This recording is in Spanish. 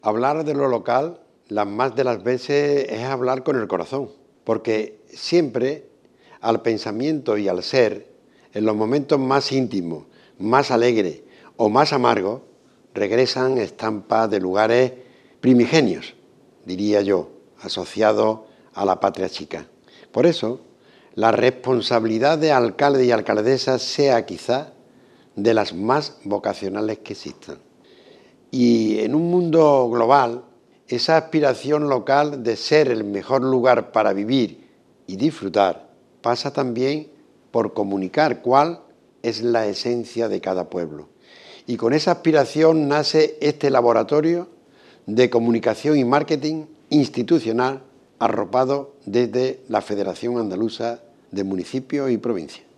Hablar de lo local, las más de las veces, es hablar con el corazón, porque siempre al pensamiento y al ser, en los momentos más íntimos, más alegres o más amargos, regresan estampas de lugares primigenios, diría yo, asociados a la patria chica. Por eso, la responsabilidad de alcalde y alcaldesa sea quizá de las más vocacionales que existan. Y en un mundo global, esa aspiración local de ser el mejor lugar para vivir y disfrutar pasa también por comunicar cuál es la esencia de cada pueblo. Y con esa aspiración nace este laboratorio de comunicación y marketing institucional arropado desde la Federación Andaluza de Municipios y Provincias.